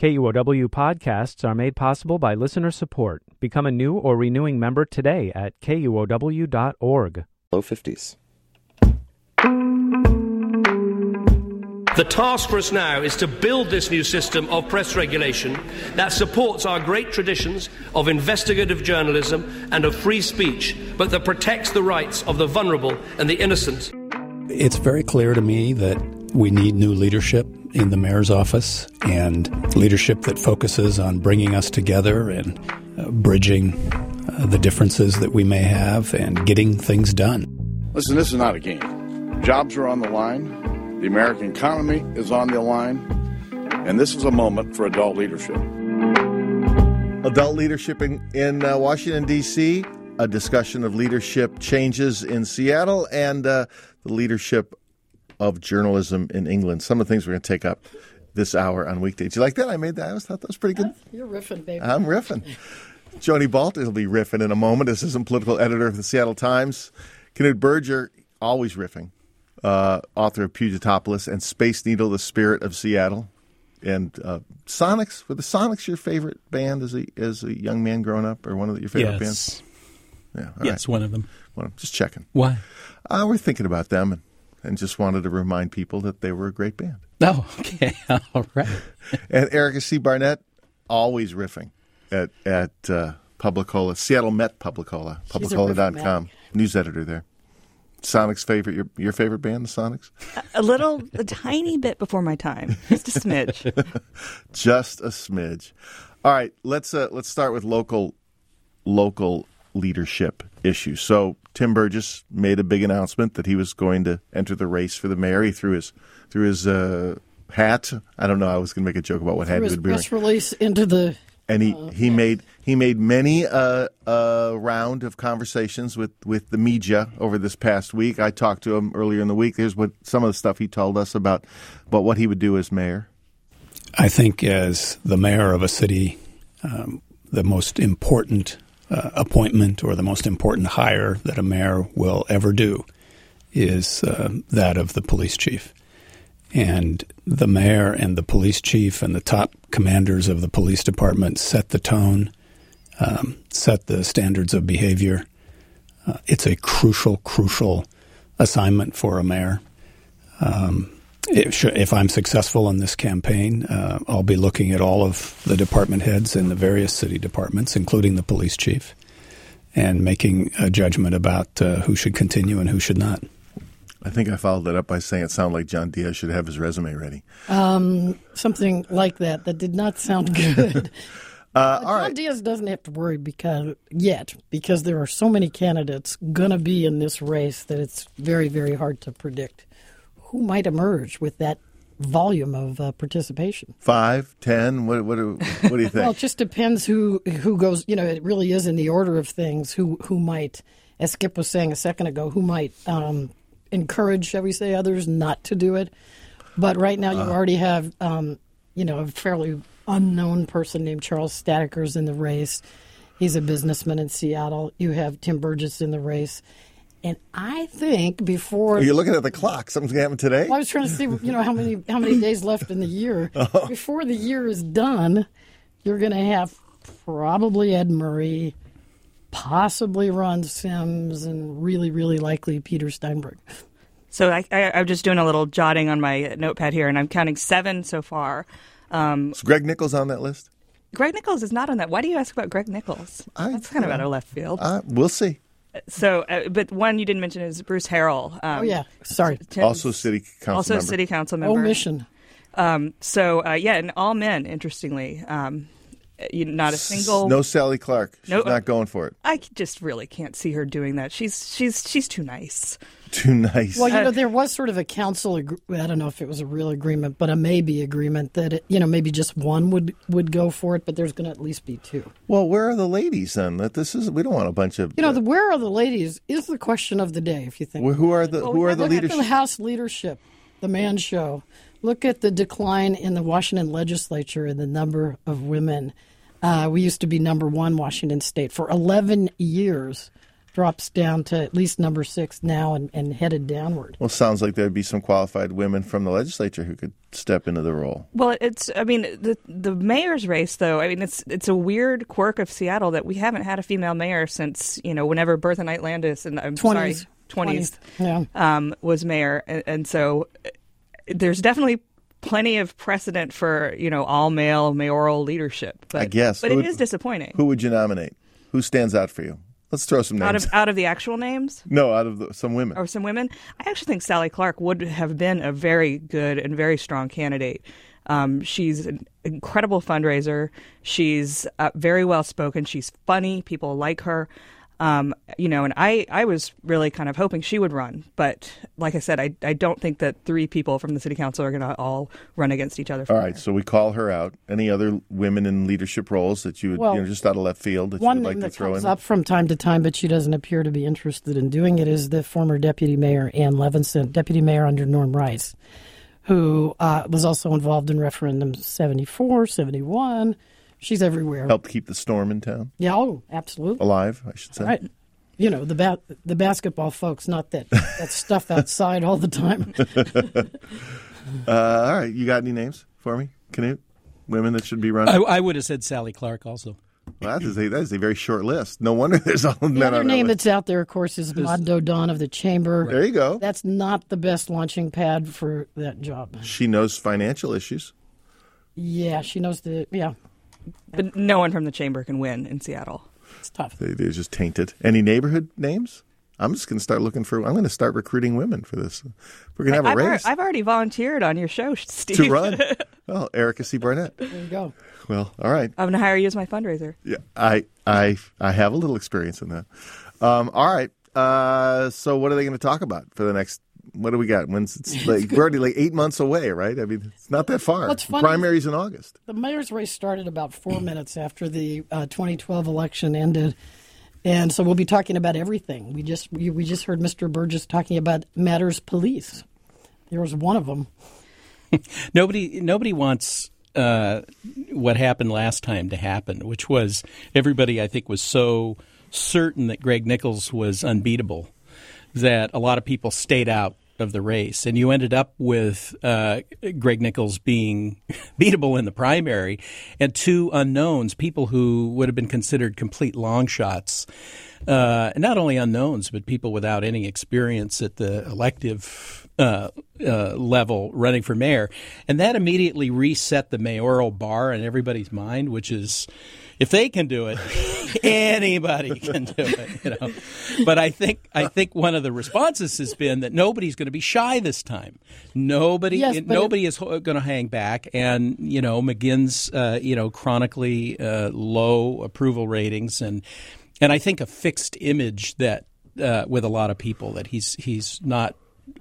KUOW podcasts are made possible by listener support. Become a new or renewing member today at KUOW.org. Low 50s. The task for us now is to build this new system of press regulation that supports our great traditions of investigative journalism and of free speech, but that protects the rights of the vulnerable and the innocent. It's very clear to me that we need new leadership in the mayor's office, and leadership that focuses on bringing us together and bridging the differences that we may have and getting things done. Listen, this is not a game. Jobs are on the line. The American economy is on the line, and this is a moment for adult leadership. Adult leadership in Washington, D.C., a discussion of leadership changes in Seattle, and the leadership of journalism in England. Some of the things we're going to take up this hour on weekdays. You like that? I made that. I thought that was pretty good. You're riffing, baby. I'm riffing. Joni Balt will be riffing in a moment. Assistant political editor of the Seattle Times. Knut Berger, always riffing. Author of Pugitopolis and Space Needle, the Spirit of Seattle. And Sonics. Were the Sonics your favorite band as a young man growing up, or one of your favorite bands? Yeah, yes, right. One of them. Just checking. Why? We're thinking about them and just wanted to remind people that they were a great band. Oh, okay. All right. And Erica C. Barnett, always riffing at Publicola, Seattle Met Publicola, Publicola.com, news editor there. Sonics favorite, your favorite band, the Sonics? A tiny bit before my time. Just a smidge. Just a smidge. All right, let's start with local leadership issues. So Tim Burgess made a big announcement that he was going to enter the race for the mayor. He threw his hat. I don't know. I was going to make a joke about what hat he would be wearing. Press release into the. And he made many a round of conversations with the media over this past week. I talked to him earlier in the week. Here's what some of the stuff he told us about what he would do as mayor. I think as the mayor of a city, the most important appointment or the most important hire that a mayor will ever do is that of the police chief. And the mayor and the police chief and the top commanders of the police department set the tone, set the standards of behavior. It's a crucial assignment for a mayor. If I'm successful in this campaign, I'll be looking at all of the department heads in the various city departments, including the police chief, and making a judgment about who should continue and who should not. I think I followed that up by saying it sounded like John Diaz should have his resume ready. Something like that did not sound good. John Diaz doesn't have to worry because there are so many candidates going to be in this race that it's very, very hard to predict who might emerge with that volume of participation. 5, 10, what do you think? Well, it just depends who goes. It really is in the order of things. Who might, as Skip was saying a second ago, who might encourage, shall we say, others not to do it. But right now you already have, a fairly unknown person named Charles Stadicker's in the race. He's a businessman in Seattle. You have Tim Burgess in the race. And I think before... You're looking at the clock. Something's going to happen today? Well, I was trying to see, how many days left in the year. Oh. Before the year is done, you're going to have probably Ed Murray, possibly Ron Sims, and really, really likely Peter Steinberg. So I'm just doing a little jotting on my notepad here, and I'm counting 7 so far. Is Greg Nichols on that list? Greg Nichols is not on that. Why do you ask about Greg Nichols? That's kind of out of left field. We'll see. So, but one you didn't mention is Bruce Harrell. Sorry. Also city council member. Omission. And all men, interestingly. Not a single... No Sally Clark. She's not going for it. I just really can't see her doing that. She's too nice. Too nice. Well, there was sort of a council, I don't know if it was a real agreement, but a maybe agreement that, maybe just one would go for it, but there's going to at least be 2. Well, where are the ladies then? We don't want a bunch of... where are the ladies is the question of the day, if you think. Who are the leadership? Look at the House leadership, the man show. Look at the decline in the Washington legislature and the number of women. We used to be number 1 Washington State. For 11 years, drops down to at least number 6 now and headed downward. Well, sounds like there'd be some qualified women from the legislature who could step into the role. Well, the mayor's race, though, it's a weird quirk of Seattle that we haven't had a female mayor since, whenever Bertha Knight Landis, and I'm 20s. 20s Yeah. Was mayor. And so there's definitely plenty of precedent for, all-male mayoral leadership. But, I guess. But it is disappointing. Who would you nominate? Who stands out for you? Let's throw some names. Out of the actual names? No, out of some women. Or some women? I actually think Sally Clark would have been a very good and very strong candidate. She's an incredible fundraiser. She's very well spoken. She's funny. People like her. And I was really kind of hoping she would run. But like I said, I don't think that 3 people from the city council are going to all run against each other. All right, so we call her out. Any other women in leadership roles that you would, just out of left field that you would like to throw in? One that comes up from time to time, but she doesn't appear to be interested in doing it, is the former Deputy Mayor Ann Levinson, Deputy Mayor under Norm Rice, who was also involved in referendum 74, 71. She's everywhere. Helped keep the storm in town? Yeah, oh, absolutely. Alive, I should say. Right. The basketball folks, not that stuff outside all the time. All right, you got any names for me, Knut? Women that should be running? I would have said Sally Clark also. Well, that is a very short list. No wonder there's all men on that The other name list. that's out there, of course, is Maud Dodon of the Chamber. There you go. That's not the best launching pad for that job. She knows financial issues. Yeah, she knows But no one from the chamber can win in Seattle. It's tough. They're just tainted. Any neighborhood names? I'm just going to start I'm going to start recruiting women for this. We're going to have a race. I've already volunteered on your show, Steve. To run? Oh, Erica C. Barnett. There you go. Well, all right. I'm going to hire you as my fundraiser. Yeah, I have a little experience in that. All right. So what are they going to talk about for the next? What do we got? We're already 8 months away, right? I mean, it's not that far. What's funny, primaries in August. The mayor's race started about 4 minutes after the 2012 election ended, and so we'll be talking about everything. We just heard Mr. Burgess talking about matters police. There was one of them. Nobody wants what happened last time to happen, which was everybody, I think, was so certain that Greg Nickels was unbeatable that a lot of people stayed out of the race. And you ended up with Greg Nickels being beatable in the primary and 2 unknowns, people who would have been considered complete long shots. Not only unknowns, but people without any experience at the elective level running for mayor. And that immediately reset the mayoral bar in everybody's mind, which is, if they can do it, anybody can do it. But I think one of the responses has been that nobody's going to be shy this time. Nobody is going to hang back. And McGinn's chronically low approval ratings and I think a fixed image that with a lot of people that he's not.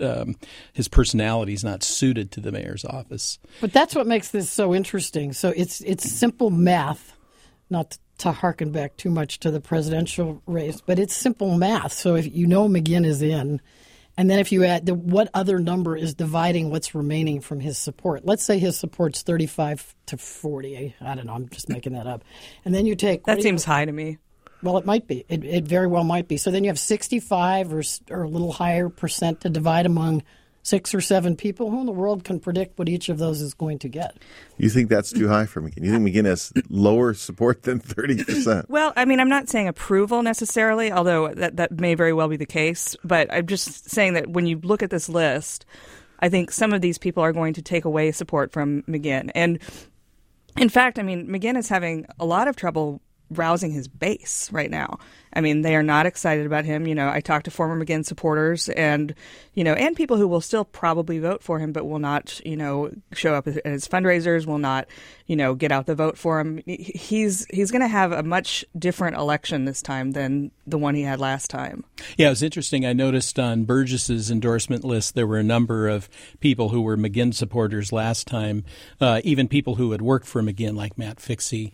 His personality is not suited to the mayor's office. But that's what makes this so interesting. So it's simple math, not to harken back too much to the presidential race, but it's simple math. So if McGinn is in, and then if you add what other number is dividing what's remaining from his support. Let's say his support's 35 to 40. I don't know. I'm just making that up. And then you take that seems high to me. Well, it might be. It very well might be. So then you have 65 or a little higher percent to divide among 6 or 7 people. Who in the world can predict what each of those is going to get? You think that's too high for McGinn? You think McGinn has lower support than 30%? Well, I mean, I'm not saying approval necessarily, although that may very well be the case. But I'm just saying that when you look at this list, I think some of these people are going to take away support from McGinn. And in fact, I mean, McGinn is having a lot of trouble rousing his base right now. I mean, they are not excited about him. I talked to former McGinn supporters and people who will still probably vote for him, but will not, show up at his fundraisers, will not, get out the vote for him. He's going to have a much different election this time than the one he had last time. Yeah, it was interesting. I noticed on Burgess's endorsement list, there were a number of people who were McGinn supporters last time, even people who had worked for McGinn, like Matt Fixie,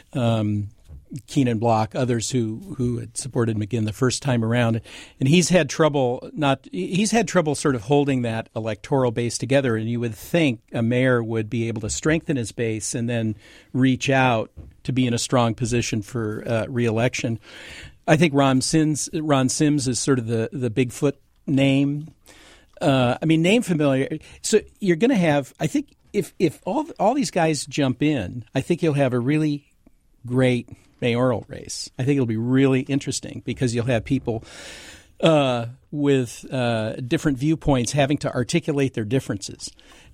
Keenan Block, others who had supported McGinn the first time around, and he's had trouble sort of holding that electoral base together. And you would think a mayor would be able to strengthen his base and then reach out to be in a strong position for re-election. I think Ron Sims is sort of the Bigfoot name. Name familiar. So you're going to have, I think, if all these guys jump in, I think you'll have a really great mayoral race. I think it'll be really interesting because you'll have people with different viewpoints having to articulate their differences.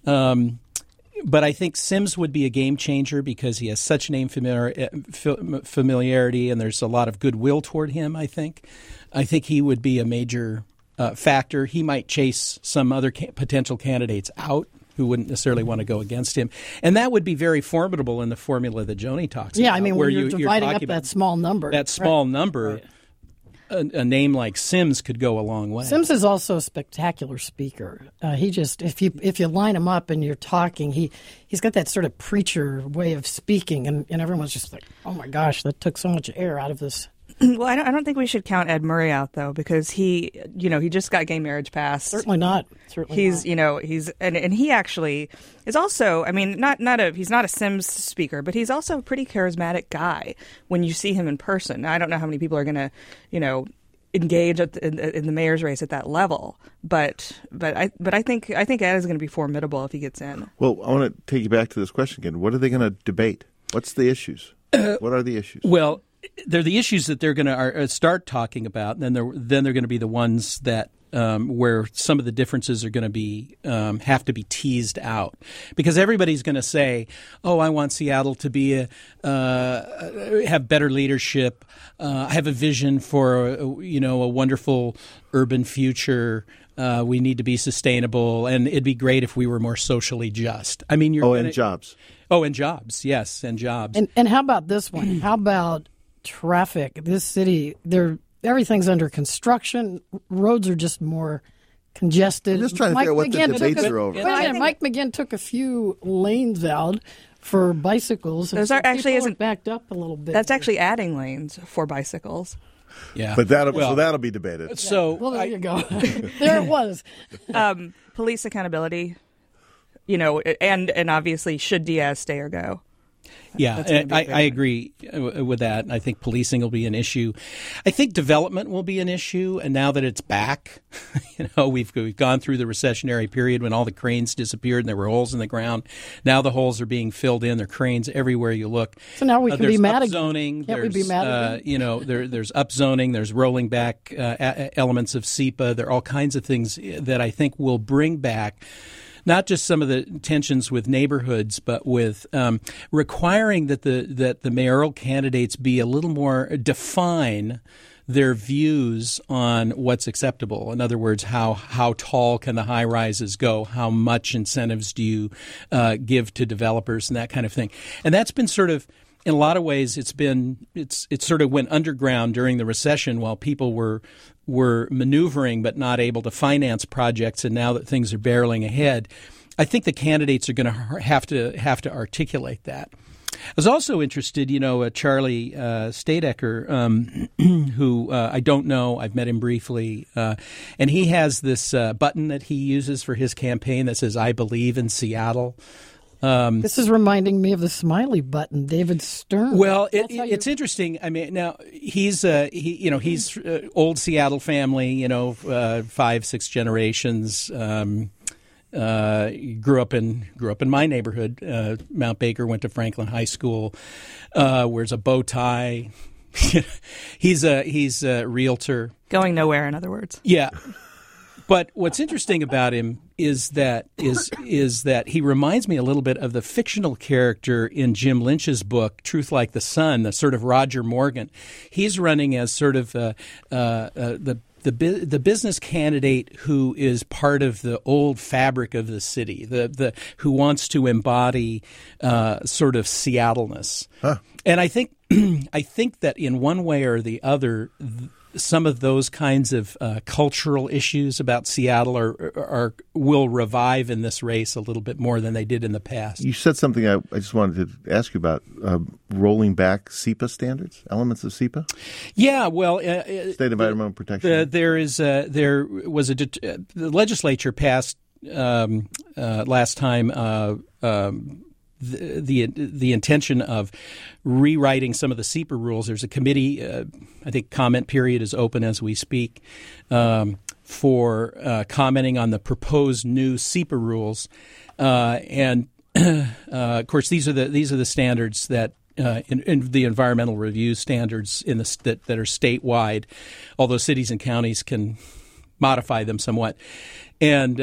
But I think Sims would be a game changer because he has such name familiarity, and there's a lot of goodwill toward him, I think. I think he would be a major factor. He might chase some other potential candidates out who wouldn't necessarily want to go against him. And that would be very formidable in the formula that Joni talks about. Yeah, I mean, where you're dividing up that small number. That small number. Right. A name like Sims could go a long way. Sims is also a spectacular speaker. He just, if you line him up and you're talking, he's got that sort of preacher way of speaking, and everyone's just like, oh my gosh, that took so much air out of this. Well, I don't think we should count Ed Murray out though, because he just got gay marriage passed. Certainly not. He's and he actually is also. I mean, he's not a Sims speaker, but he's also a pretty charismatic guy when you see him in person. Now, I don't know how many people are going to, engage in the mayor's race at that level, but I think Ed is going to be formidable if he gets in. Well, I want to take you back to this question again. What are they going to debate? What's the issues? What are the issues? Well, they're the issues that they're going to start talking about, and then they're going to be the ones that where some of the differences are going to be have to be teased out, because everybody's going to say, "Oh, I want Seattle to be have better leadership. I have a vision for a wonderful urban future. We need to be sustainable, and it'd be great if we were more socially just." I mean, and jobs. Oh, and jobs, yes, and jobs. And how about this one? How about traffic? This city, everything's under construction. Roads are just more congested. I'm just trying to figure out what the debates are over. Mike McGinn took a few lanes out for bicycles. Those are actually isn't backed up a little bit. That's actually adding lanes for bicycles. Yeah, but that'll be debated. So there you go. There it was. Police accountability. And obviously, should Diaz stay or go? Yeah, I agree with that. I think policing will be an issue. I think development will be an issue. And now that it's back, we've gone through the recessionary period when all the cranes disappeared and there were holes in the ground. Now the holes are being filled in. There are cranes everywhere you look. So now we can be mad again. Upzoning. Can't we be mad again? There's upzoning. There's rolling back elements of SEPA. There are all kinds of things that I think will bring back not just some of the tensions with neighborhoods, but with requiring that the mayoral candidates be a little more define their views on what's acceptable. In other words, how tall can the high rises go? How much incentives do you give to developers and that kind of thing? And that's been sort of, in a lot of ways, it sort of went underground during the recession while people were maneuvering but not able to finance projects, and now that things are barreling ahead, I think the candidates are going to have to articulate that. I was also interested, Charlie Stadecker, who I don't know. I've met him briefly, and he has this button that he uses for his campaign that says, "I believe in Seattle." This is reminding me of the smiley button, David Stern. Well, it's interesting. I mean, now he's he's old Seattle family. 5-6 generations. Grew up in my neighborhood. Mount Baker, went to Franklin High School. Wears a bow tie. He's a realtor. Going nowhere, in other words. Yeah. But what's interesting about him is that he reminds me a little bit of the fictional character in Jim Lynch's book, Truth Like the Sun, the sort of Roger Morgan. He's running as sort of the business candidate who is part of the old fabric of the city, who wants to embody sort of Seattle-ness. Huh. And I think that in one way or the other, some of those kinds of cultural issues about Seattle will revive in this race a little bit more than they did in the past. You said something I just wanted to ask you about, rolling back SEPA standards, elements of SEPA? Yeah, well, State Environmental Protection. The legislature passed last time the intention of rewriting some of the SEPA rules. There's a committee. I think comment period is open as we speak for commenting on the proposed new SEPA rules, and of course these are the standards that. In the environmental review standards that are statewide, although cities and counties can modify them somewhat, and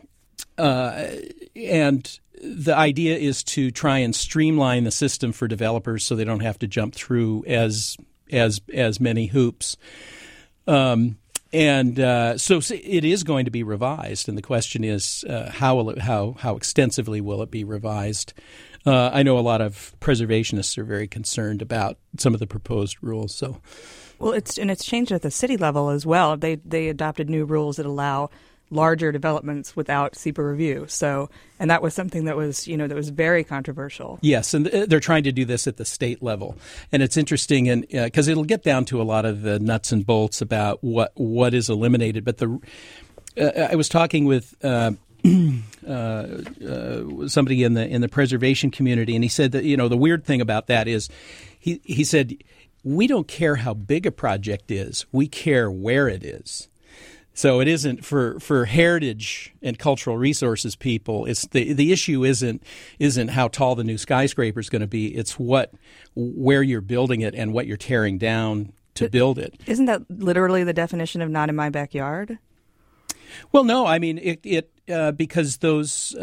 the idea is to try and streamline the system for developers so they don't have to jump through as many hoops. So it is going to be revised, and the question is how extensively will it be revised? I know a lot of preservationists are very concerned about some of the proposed rules. So, well, it's changed at the city level as well. They adopted new rules that allow larger developments without SEPA review. So, and that was something that was very controversial. Yes, and they're trying to do this at the state level, and it's interesting, and because it'll get down to a lot of the nuts and bolts about what is eliminated. But I was talking with. Somebody in the preservation community, and he said that the weird thing about that is he said we don't care how big a project is, we care where it is. So it isn't for heritage and cultural resources people. It's the issue isn't how tall the new skyscraper is going to be. It's where you're building it and what you're tearing down to build it. Isn't that literally the definition of not in my backyard? Well, no, I mean it because that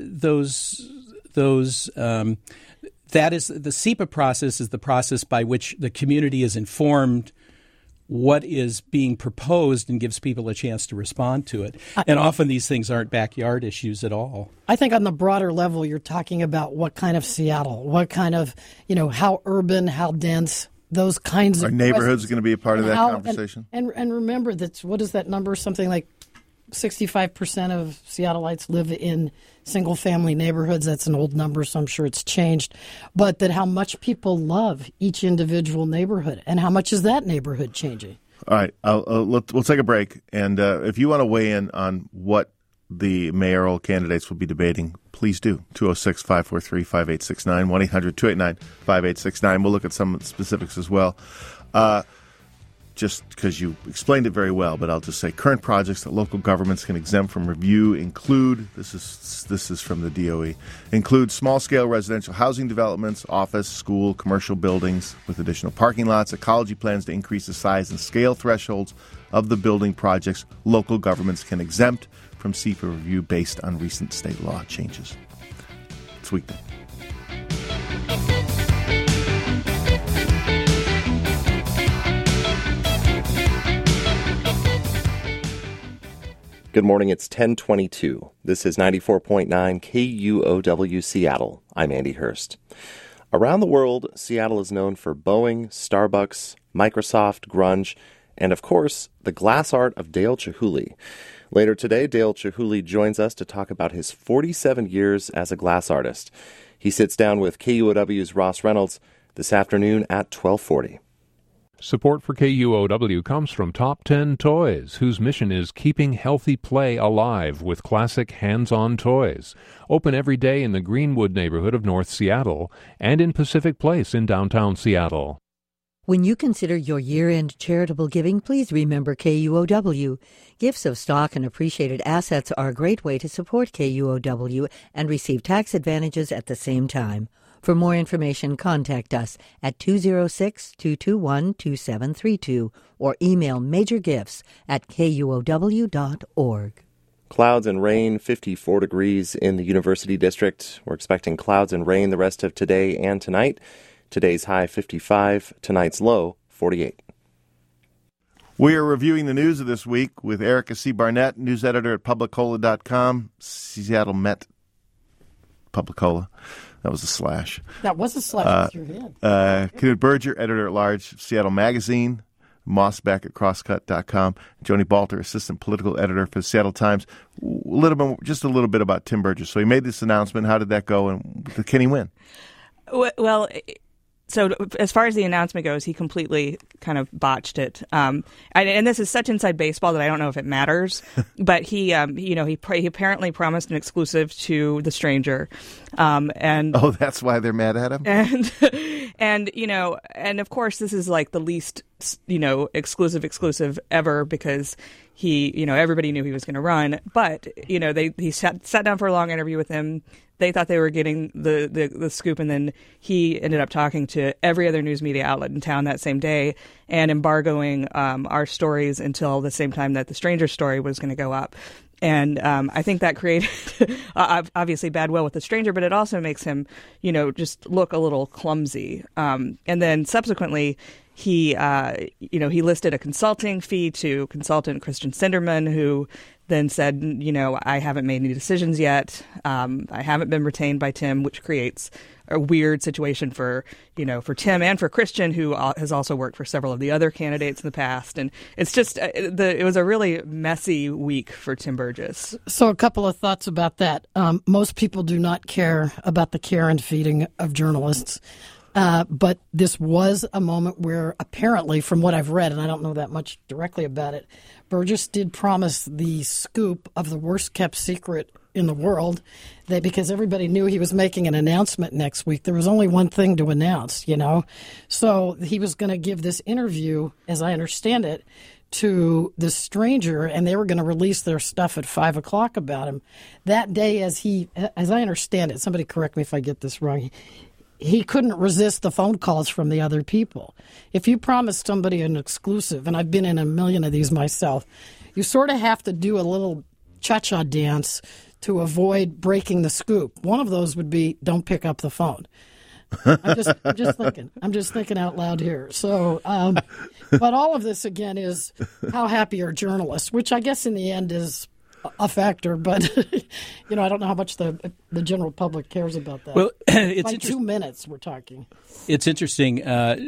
is the SEPA process is the process by which the community is informed what is being proposed and gives people a chance to respond to it. And often these things aren't backyard issues at all. I think on the broader level, you're talking about what kind of Seattle, what kind of, how urban, how dense. Those kinds of neighborhoods are going to be a part of that conversation. And remember that what is that number? Something like 65% of Seattleites live in single-family neighborhoods. That's an old number, so I'm sure it's changed. But that how much people love each individual neighborhood, and how much is that neighborhood changing? All right, we'll take a break. And if you want to weigh in on what the mayoral candidates will be debating, please do. 206-543-5869, 1-800-289-5869. We'll look at some specifics as well. Just because you explained it very well, but I'll just say current projects that local governments can exempt from review include, this is from the DOE, include small-scale residential housing developments, office, school, commercial buildings with additional parking lots, ecology plans to increase the size and scale thresholds of the building projects local governments can exempt from SEPA review based on recent state law changes. It's weekday. Good morning, it's 10:22. This is 94.9 KUOW Seattle. I'm Andy Hurst. Around the world, Seattle is known for Boeing, Starbucks, Microsoft, grunge, and of course, the glass art of Dale Chihuly. Later today, Dale Chihuly joins us to talk about his 47 years as a glass artist. He sits down with KUOW's Ross Reynolds this afternoon at 12:40. Support for KUOW comes from Top 10 Toys, whose mission is keeping healthy play alive with classic hands-on toys. Open every day in the Greenwood neighborhood of North Seattle and in Pacific Place in downtown Seattle. When you consider your year-end charitable giving, please remember KUOW. Gifts of stock and appreciated assets are a great way to support KUOW and receive tax advantages at the same time. For more information, contact us at 206-221-2732 or email majorgifts@kuow.org. Clouds and rain, 54 degrees in the University District. We're expecting clouds and rain the rest of today and tonight. Today's high 55, tonight's low 48. We are reviewing the news of this week with Erica C. Barnett, news editor at Publicola.com, Seattle Met Publicola. That was a slash. That was a slash with your head. Knut Berger, editor-at-large, Seattle Magazine, Mossback at Crosscut.com, Joni Balter, assistant political editor for the Seattle Times. Just a little bit about Tim Burgess. So he made this announcement. How did that go, and can he win? Well, So as far as the announcement goes, he completely kind of botched it. And this is such inside baseball that I don't know if it matters. But he apparently promised an exclusive to The Stranger. And that's why they're mad at him. And of course this is like the least exclusive ever, because everybody knew he was going to run. But he sat down for a long interview with him. They thought they were getting the scoop, and then he ended up talking to every other news media outlet in town that same day and embargoing our stories until the same time that The Stranger story was going to go up. And I think that created obviously bad will with The Stranger, but it also makes him, just look a little clumsy. And then subsequently, he listed a consulting fee to consultant Christian Sinderman, who then said, I haven't made any decisions yet. I haven't been retained by Tim, which creates a weird situation for Tim and for Christian, who has also worked for several of the other candidates in the past. And it's just it was a really messy week for Tim Burgess. So a couple of thoughts about that. Most people do not care about the care and feeding of journalists. But this was a moment where apparently, from what I've read, and I don't know that much directly about it, Burgess did promise the scoop of the worst-kept secret in the world, because everybody knew he was making an announcement next week. There was only one thing to announce, So he was going to give this interview, as I understand it, to The Stranger, and they were going to release their stuff at 5 o'clock about him. That day, as I understand it, somebody correct me if I get this wrong, he couldn't resist the phone calls from the other people. If you promise somebody an exclusive, and I've been in a million of these myself, you sort of have to do a little cha-cha dance to avoid breaking the scoop. One of those would be, don't pick up the phone. I'm just thinking out loud here. So, but all of this, again, is how happy are journalists, which I guess in the end is a factor, but I don't know how much the general public cares about that. Well, it's by 2 minutes we're talking. It's interesting.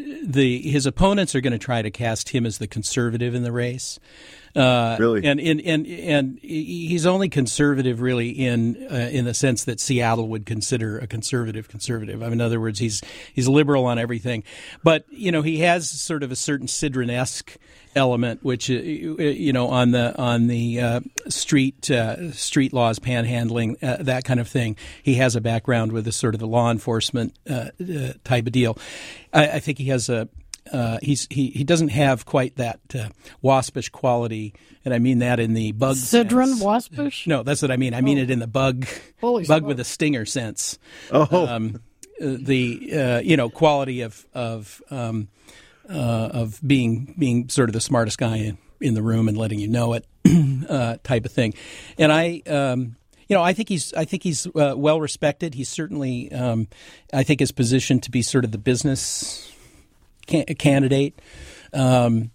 His opponents are going to try to cast him as the conservative in the race. Really, and he's only conservative really in the sense that Seattle would consider a conservative. I mean, in other words, he's liberal on everything, but he has sort of a certain Sidran-esque element, which on the street laws, panhandling, that kind of thing. He has a background with sort of the law enforcement type of deal. I think he has a. He doesn't have quite that waspish quality, and I mean that in the bug Sidran sense. Waspish? No, that's what I mean. I mean it in the bug with a stinger sense. The quality of being sort of the smartest guy in the room and letting you know it type of thing. And I think he's well respected. He's certainly I think is positioned to be sort of the business candidate, I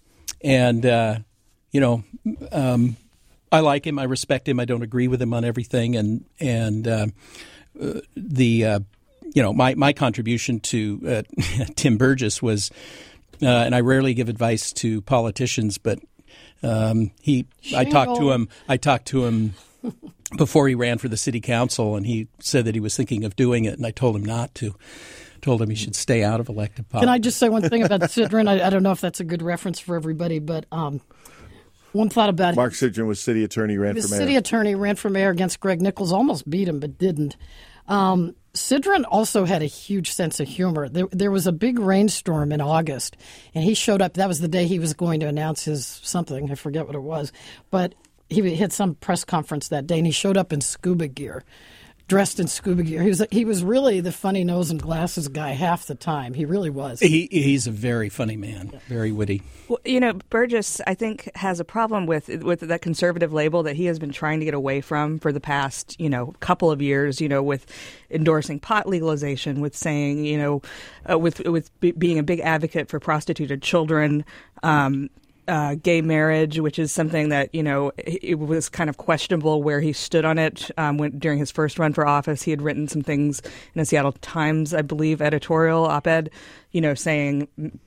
like him. I respect him. I don't agree with him on everything, my contribution to Tim Burgess was, and I rarely give advice to politicians, but I talked to him before he ran for the city council, and he said that he was thinking of doing it, and I told him not to. Told him he should stay out of elected politics. Can I just say one thing about Sidran? I don't know if that's a good reference for everybody, but one thought about Mark Sidran was city attorney, ran for mayor. City attorney ran for mayor against Greg Nichols, almost beat him, but didn't. Sidran also had a huge sense of humor. There was a big rainstorm in August, and he showed up. That was the day he was going to announce his something. I forget what it was, but he had some press conference that day, and he showed up in scuba gear. Dressed in scuba gear. He was really the funny nose and glasses guy half the time. He really was. He's a very funny man, very witty. Well, Burgess, I think, has a problem with that conservative label that he has been trying to get away from for the past, couple of years, with endorsing pot legalization, with saying, with being a big advocate for prostituted children, gay marriage, which is something that, it was kind of questionable where he stood on it during his first run for office. He had written some things in a Seattle Times, I believe, editorial op-ed, saying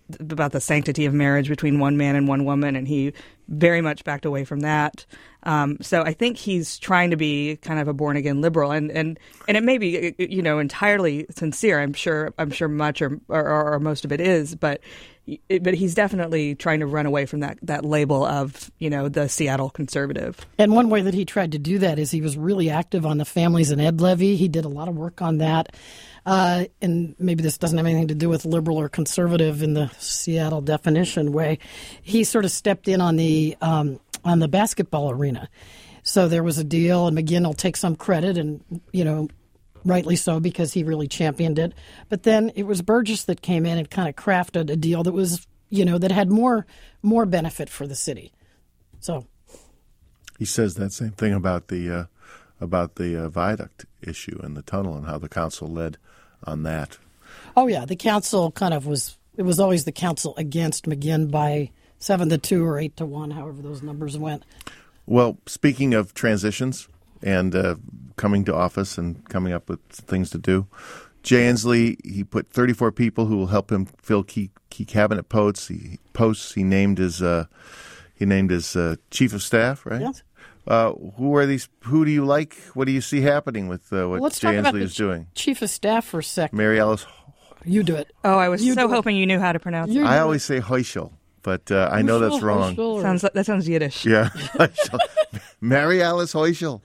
the sanctity of marriage between one man and one woman, and he very much backed away from that. So I think he's trying to be kind of a born again liberal, and it may be entirely sincere. I'm sure much or most of it is, but he's definitely trying to run away from that label of the Seattle conservative. And one way that he tried to do that is he was really active on the Families and Ed levy. He did a lot of work on that. And maybe this doesn't have anything to do with liberal or conservative in the Seattle definition way. He sort of stepped in on the basketball arena. So there was a deal, and McGinn will take some credit, and rightly so, because he really championed it. But then it was Burgess that came in and kind of crafted a deal that was, that had more benefit for the city. So he says that same thing about the viaduct issue and the tunnel and how the council led on that. Oh yeah, the council it was always the council against McGinn by 7-2 or 8-1, however those numbers went. Well, speaking of transitions and coming to office and coming up with things to do, Jay Inslee, he put 34 people who will help him fill key cabinet posts. He named his chief of staff, right? Yes. Who are these? Who do you like? What do you see happening with what Jay Inslee is doing? Chief of staff for a second. Mary Alice. You do it. Oh, I was hoping you knew how to pronounce it. I always say Heuschel, but I know that's wrong. That sounds Yiddish. Yeah. Mary Alice Heuschel.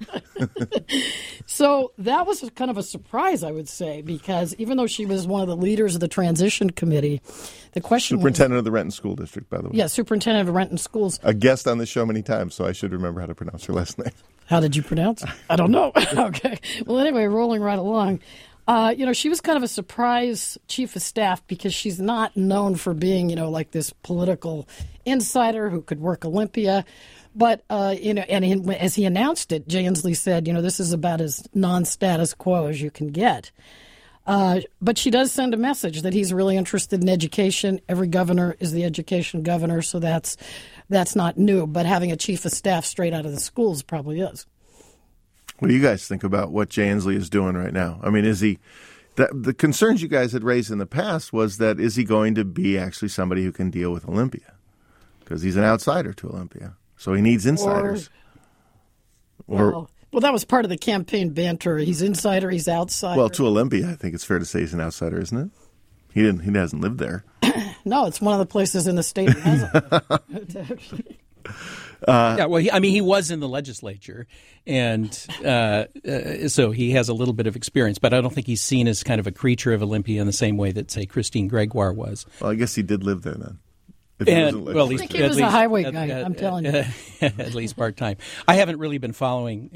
So that was kind of a surprise, I would say, because even though she was one of the leaders of the transition committee, the question Superintendent of the Renton School District, by the way. Yeah, Superintendent of Renton Schools. A guest on this show many times, so I should remember how to pronounce her last name. How did you pronounce it? I don't know. Okay. Well, anyway, rolling right along. She was kind of a surprise chief of staff because she's not known for being, like this political insider who could work Olympia. But, as he announced it, Jay Inslee said, this is about as non-status quo as you can get. But she does send a message that he's really interested in education. Every governor is the education governor, so that's not new. But having a chief of staff straight out of the schools probably is. What do you guys think about what Jay Inslee is doing right now? I mean, is he the concerns you guys had raised in the past was that is he going to be actually somebody who can deal with Olympia? Because he's an outsider to Olympia. So he needs insiders. Well, that was part of the campaign banter. He's insider, he's outsider. Well, to Olympia, I think it's fair to say he's an outsider, isn't it? He hasn't lived there. No, it's one of the places in the state that hasn't. He was in the legislature, and so he has a little bit of experience, but I don't think he's seen as kind of a creature of Olympia in the same way that, say, Christine Gregoire was. Well, I guess he did live there then. I think he was a highway guy, I'm telling you. At least part-time. I haven't really been following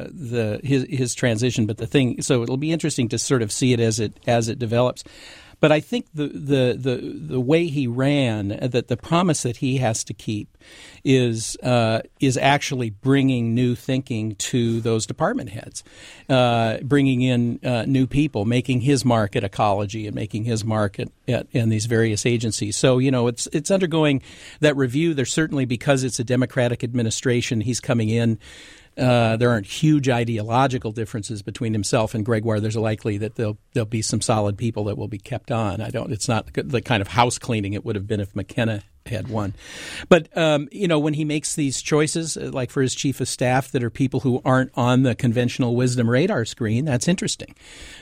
his transition, but so it'll be interesting to sort of see it as it develops. But I think the way he ran, that the promise that he has to keep is actually bringing new thinking to those department heads, bringing in new people, making his mark at ecology and making his mark in these various agencies. So it's undergoing that review. There's certainly, because it's a Democratic administration, he's coming in. There aren't huge ideological differences between himself and Gregoire. There's likely that there'll be some solid people that will be kept on. It's not the kind of house cleaning it would have been if McKenna had won. But, when he makes these choices, like for his chief of staff, that are people who aren't on the conventional wisdom radar screen, that's interesting.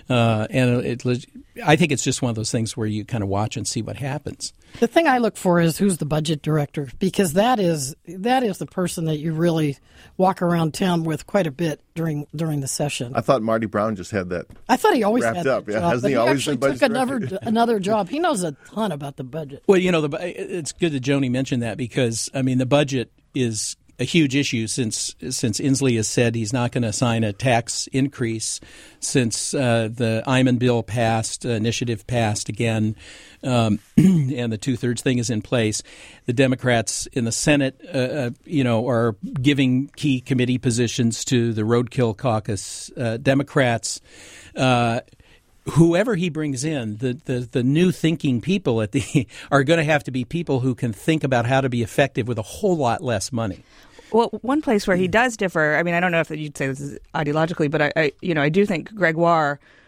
I think it's just one of those things where you kind of watch and see what happens. The thing I look for is who's the budget director, because that is the person that you really walk around town with quite a bit during the session. I thought Marty Brown just had that. I thought he always wrapped had up. That yeah, job, hasn't he always been budget director? Took another job. He knows a ton about the budget. Well, it's good that Joni mentioned that, because the budget is a huge issue since Inslee has said he's not going to sign a tax increase since the Eyman bill passed, initiative passed again, and the 2/3 thing is in place. The Democrats in the Senate, are giving key committee positions to the Roadkill Caucus Democrats. Whoever he brings in, the new thinking people are going to have to be people who can think about how to be effective with a whole lot less money. Well, one place where he does differ, I don't know if you'd say this is ideologically, but I do think Gregoire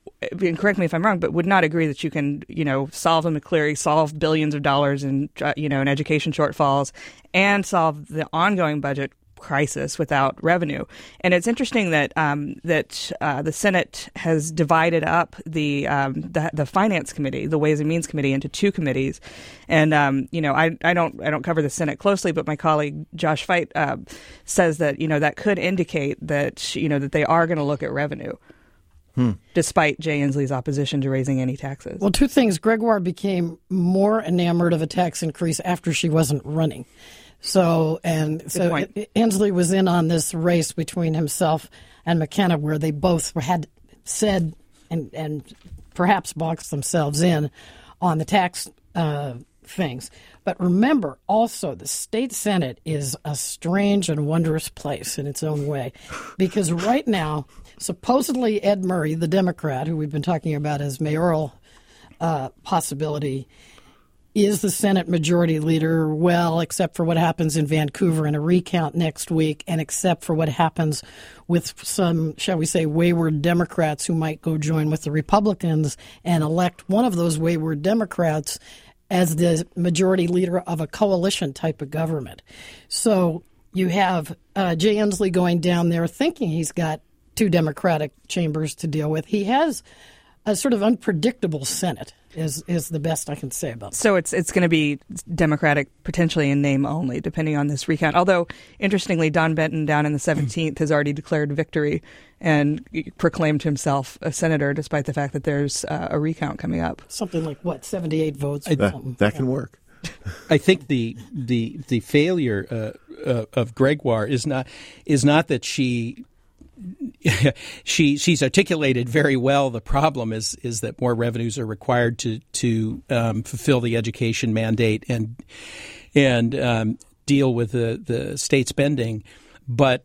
and correct me if I'm wrong, but would not agree that you can, solve the McCleary, solve billions of dollars in, in education shortfalls, and solve the ongoing budget crisis without revenue. And it's interesting that the Senate has divided up the Finance Committee, the Ways and Means Committee, into two committees. And I don't cover the Senate closely, but my colleague Josh Feit says that that could indicate that that they are going to look at revenue. Despite Jay Inslee's opposition to raising any taxes. Well, two things. Gregoire became more enamored of a tax increase after she wasn't running. So Inslee was in on this race between himself and McKenna, where they both had said and perhaps boxed themselves in on the tax things. But remember, also, the state Senate is a strange and wondrous place in its own way, because right now, supposedly Ed Murray, the Democrat, who we've been talking about as mayoral possibility, is the Senate Majority Leader, well, except for what happens in Vancouver in a recount next week, and except for what happens with some, shall we say, wayward Democrats who might go join with the Republicans and elect one of those wayward Democrats as the Majority Leader of a coalition type of government. So you have Jay Inslee going down there thinking he's got two Democratic chambers to deal with. He has a sort of unpredictable Senate, is the best I can say about that. So it's going to be Democratic, potentially in name only, depending on this recount. Although, interestingly, Don Benton down in the 17th has already declared victory and proclaimed himself a senator, despite the fact that there's a recount coming up. Something like, 78 votes? That can work. I think the failure of Gregoire is not that she's articulated very well. The problem is that more revenues are required to fulfill the education mandate and deal with the state spending, but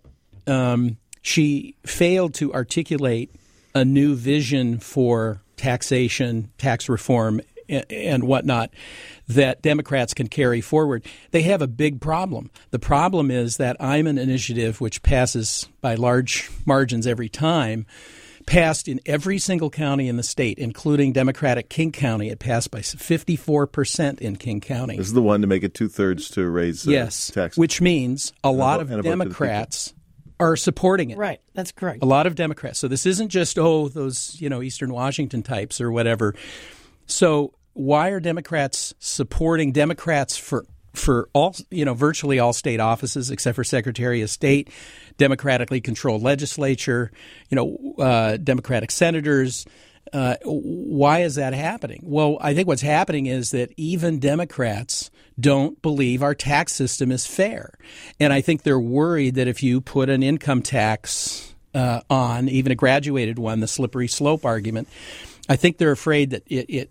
she failed to articulate a new vision for taxation, tax reform, and whatnot that Democrats can carry forward. They have a big problem. The problem is that I'm an initiative which passes by large margins every time, passed in every single county in the state, including Democratic King County. It passed by 54% in King County. This is the one to make it 2/3 to raise taxes. Which means a lot of Democrats are supporting it. Right, that's correct. A lot of Democrats. So this isn't just, those Eastern Washington types or whatever. So why are Democrats supporting Democrats for all, virtually all state offices except for Secretary of State, democratically controlled legislature, Democratic senators? Why is that happening? Well, I think what's happening is that even Democrats don't believe our tax system is fair. And I think they're worried that if you put an income tax on, even a graduated one, the slippery slope argument, I think they're afraid that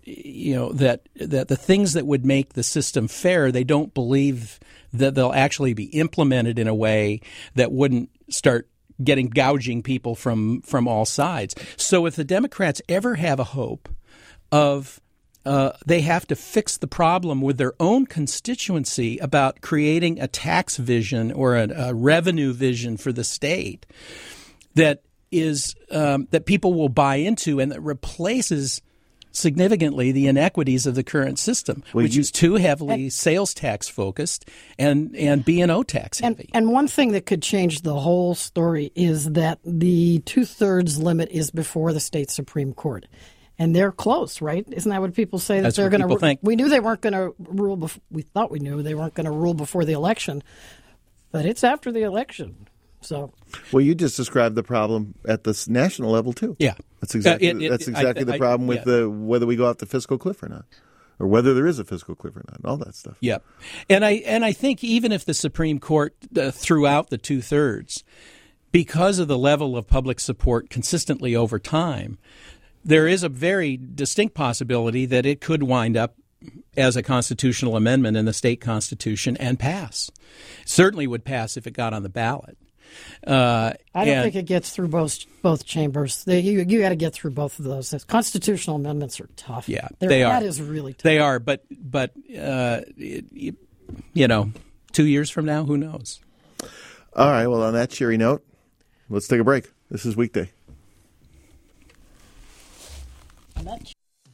that the things that would make the system fair, they don't believe that they'll actually be implemented in a way that wouldn't start gouging people from all sides. So if the Democrats ever have a hope of they have to fix the problem with their own constituency about creating a tax vision or a revenue vision for the state that is that people will buy into and that replaces significantly the inequities of the current system, which is too heavily sales tax focused and B&O tax heavy. And one thing that could change the whole story is that the 2/3 limit is before the state Supreme Court. And they're close, right? Isn't that what people say? That's what people think. We knew they weren't going to rule. We thought we knew they weren't going to rule before the election, but it's after the election. So, well, you just described the problem at the national level too. Yeah, that's exactly the problem with whether we go off the fiscal cliff or not, or whether there is a fiscal cliff or not, and all that stuff. Yeah, and I think even if the Supreme Court threw out the 2/3, because of the level of public support consistently over time, there is a very distinct possibility that it could wind up as a constitutional amendment in the state constitution and pass. Certainly would pass if it got on the ballot. I don't think it gets through both chambers. You got to get through both of those. Constitutional amendments are tough. Yeah, they are. That is really tough. They are, but 2 years from now, who knows? All right. Well, on that cheery note, let's take a break. This is Weekday. much.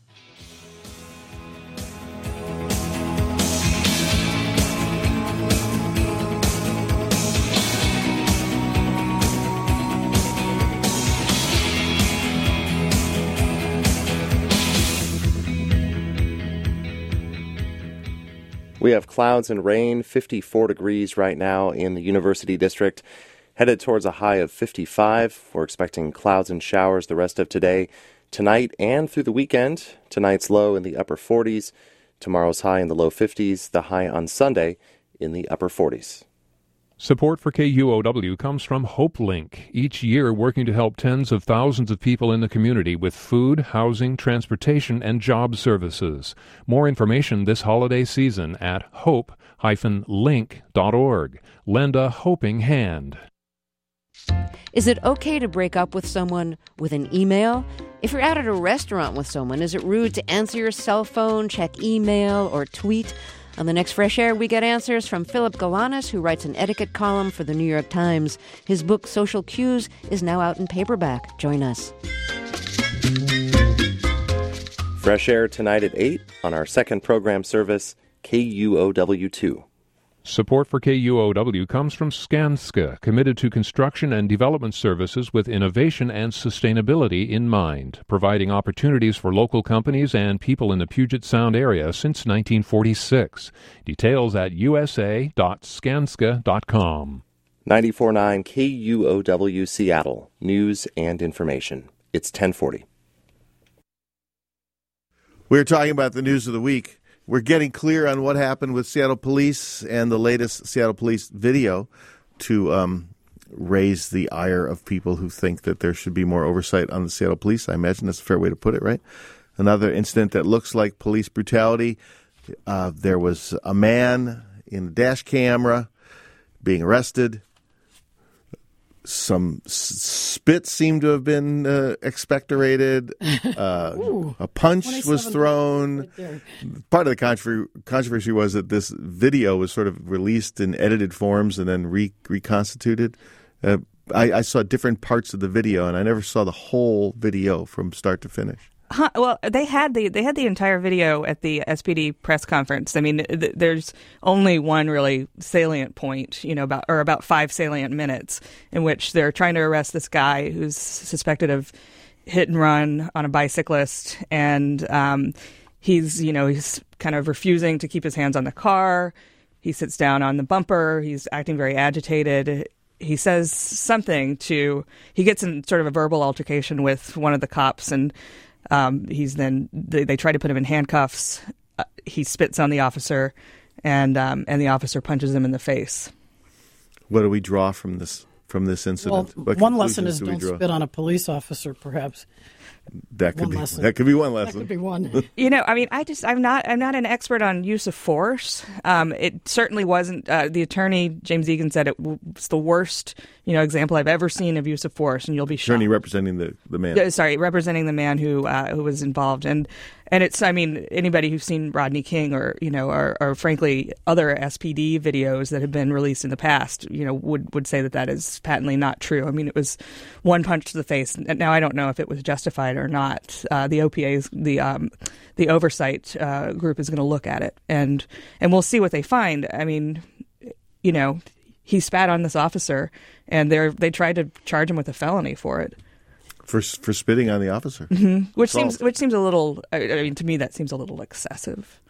We have clouds and rain, 54 degrees right now in the University District, headed towards a high of 55. We're expecting clouds and showers the rest of today, tonight, and through the weekend. Tonight's low in the upper 40s, tomorrow's high in the low 50s, the high on Sunday in the upper 40s. Support for KUOW comes from HopeLink, each year working to help tens of thousands of people in the community with food, housing, transportation, and job services. More information this holiday season at hope-link.org. Lend a hoping hand. Is it okay to break up with someone with an email? If you're out at a restaurant with someone, is it rude to answer your cell phone, check email, or tweet? On the next Fresh Air, we get answers from Philip Galanis, who writes an etiquette column for the New York Times. His book, Social Cues, is now out in paperback. Join us. Fresh Air tonight at 8 on our second program service, KUOW2. Support for KUOW comes from Skanska, committed to construction and development services with innovation and sustainability in mind, providing opportunities for local companies and people in the Puget Sound area since 1946. Details at usa.skanska.com. 94.9 KUOW Seattle, news and information. It's 1040. We're talking about the news of the week. We're getting clear on what happened with Seattle Police and the latest Seattle Police video to raise the ire of people who think that there should be more oversight on the Seattle Police. I imagine that's a fair way to put it, right? Another incident that looks like police brutality. There was a man in a dash camera being arrested. Some spit seemed to have been expectorated. A punch was thrown. Right, part of the controversy was that this video was sort of released in edited forms and then reconstituted. I saw different parts of the video, and I never saw the whole video from start to finish. Well, they had the entire video at the SPD press conference. I mean, there's only one really salient point, about 5 salient minutes in which they're trying to arrest this guy who's suspected of hit and run on a bicyclist, and he's kind of refusing to keep his hands on the car. He sits down on the bumper. He's acting very agitated. He says something he gets in sort of a verbal altercation with one of the cops, and they try to put him in handcuffs. He spits on the officer, and the officer punches him in the face. What do we draw from this incident? Well, one lesson is don't spit on a police officer, perhaps. That could be one lesson. That could be one. I'm not an expert on use of force. It certainly wasn't. The attorney James Egan said it was the worst, example I've ever seen of use of force, and you'll be shocked. Attorney representing the man. Representing the man who was involved, and it's. I mean, anybody who's seen Rodney King or frankly other SPD videos that have been released in the past, would say that is patently not true. I mean, it was one punch to the face. Now I don't know if it was justified or not. The OPA's the oversight group is going to look at it, and we'll see what they find. I mean, he spat on this officer, and they tried to charge him with a felony for it. For spitting on the officer, mm-hmm. which seems a little. I mean, to me, that seems a little excessive.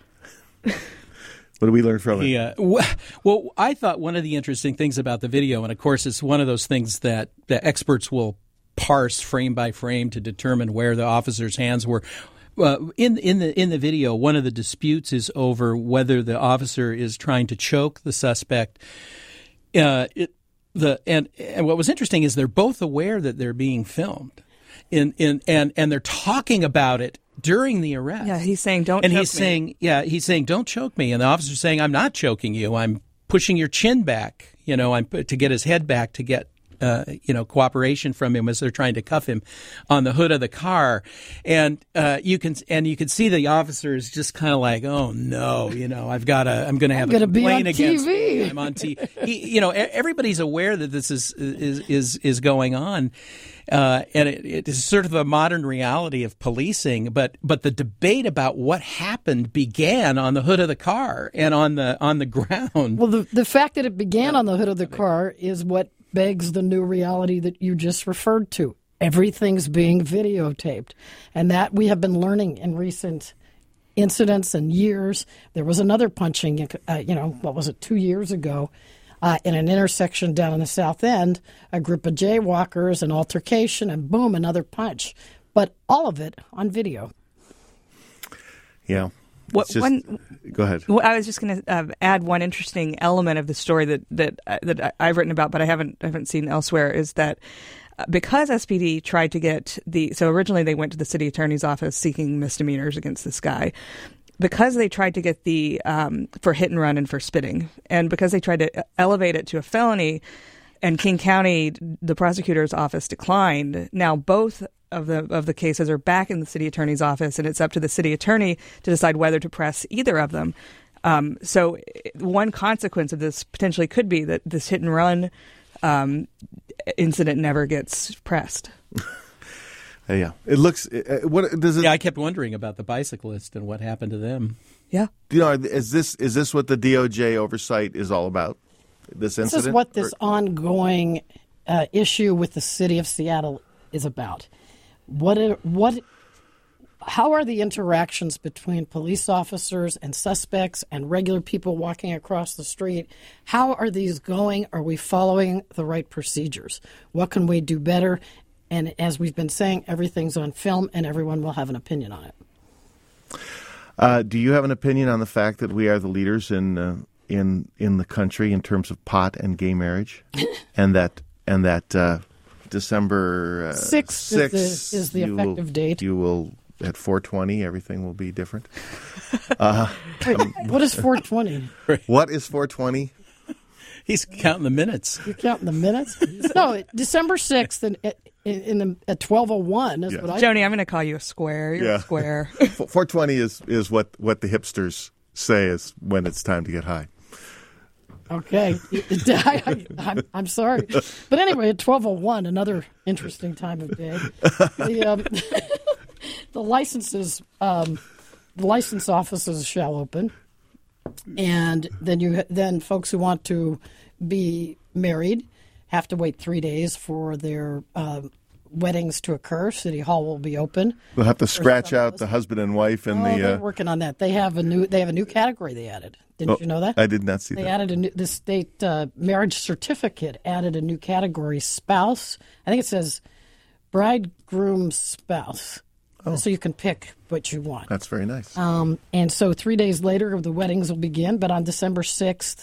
What did we learn from it? Yeah. Well, I thought one of the interesting things about the video, and of course, it's one of those things that the experts will parse frame by frame to determine where the officer's hands were. In the video, one of the disputes is over whether the officer is trying to choke the suspect. And what was interesting is they're both aware that they're being filmed, and they're talking about it during the arrest. Yeah, he's saying don't. And choke he's me. saying, he's saying don't choke me, and the officer's saying I'm not choking you. I'm pushing your chin back. I'm to get his head back to get cooperation from him as they're trying to cuff him on the hood of the car, and you can see the officers just kind of like, oh no, I'm going to have a complaint against me. I'm on TV. Everybody's aware that this is going on. And it is sort of a modern reality of policing, but the debate about what happened began on the hood of the car and on the ground. Well, the fact that it began on the hood of the car is what begs the new reality that you just referred to. Everything's being videotaped, and that we have been learning in recent incidents and years. There was another punching, what was it, 2 years ago? In an intersection down in the South End, a group of jaywalkers, an altercation, and boom, another punch. But all of it on video. Yeah. Go ahead. Well, I was just going to add one interesting element of the story that I've written about, but I haven't seen elsewhere, is that because SPD tried to get so originally they went to the city attorney's office seeking misdemeanors against this guy. Because they tried to get for hit and run and for spitting, and because they tried to elevate it to a felony, and King County, the prosecutor's office declined. Now both of the cases are back in the city attorney's office, and it's up to the city attorney to decide whether to press either of them. So one consequence of this potentially could be that this hit and run incident never gets pressed. Yeah, it looks. What does it? Yeah, I kept wondering about the bicyclist and what happened to them. Yeah, is this what the DOJ oversight is all about? This incident. This is what this ongoing issue with the city of Seattle is about. How are the interactions between police officers and suspects and regular people walking across the street? How are these going? Are we following the right procedures? What can we do better? And as we've been saying, everything's on film, and everyone will have an opinion on it. Do you have an opinion on the fact that we are the leaders in the country in terms of pot and gay marriage, and that December 6th is the effective date? You will at 4:20. Everything will be different. Wait, what is 4:20? What is 4:20? He's counting the minutes. You're counting the minutes? No, December 6th at 12:01 is what I... Joni, I'm going to call you a square. You're a square. 4:20 is what the hipsters say is when it's time to get high. Okay. I'm sorry. But anyway, at 12:01, another interesting time of day, the license offices shall open. And then folks who want to be married have to wait 3 days for their weddings to occur. City Hall will be open. They'll have to scratch out the husband and wife and they're working on that. They have a new category they added. Didn't you know that? I did not see that. They added the state marriage certificate added a new category, spouse. I think it says bridegroom spouse. Oh. So you can pick what you want. That's very nice. And so 3 days later, the weddings will begin. But on December 6th,